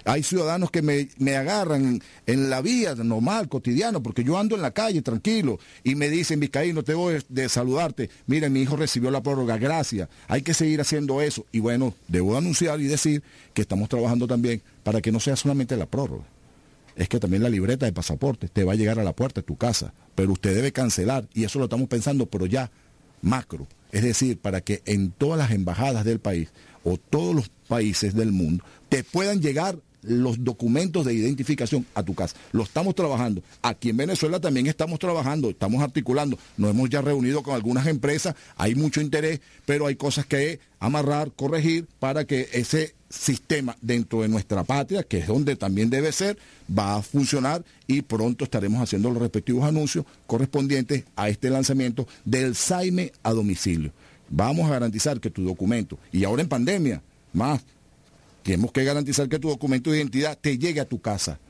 Hay ciudadanos que me agarran en la vía normal, cotidiano, porque yo ando en la calle tranquilo y me dicen, Vizcaíno, te voy de saludarte. Mire, mi hijo recibió la prórroga, gracias. Hay que seguir haciendo eso. Y bueno, debo anunciar y decir que estamos trabajando también para que no sea solamente la prórroga. Es que también la libreta de pasaporte te va a llegar a la puerta de tu casa, pero usted debe cancelar, y eso lo estamos pensando, pero ya macro, es decir, para que en todas las embajadas del país o todos los países del mundo te puedan llegar los documentos de identificación a tu casa. Lo estamos trabajando. Aquí en Venezuela también estamos trabajando, estamos articulando. Nos hemos ya reunido con algunas empresas, hay mucho interés, pero hay cosas que amarrar, corregir, para que ese sistema dentro de nuestra patria, que es donde también debe ser, va a funcionar, y pronto estaremos haciendo los respectivos anuncios correspondientes a este lanzamiento del SAIME a domicilio. Vamos a garantizar que tu documento, y ahora en pandemia, más, tenemos que garantizar que tu documento de identidad te llegue a tu casa.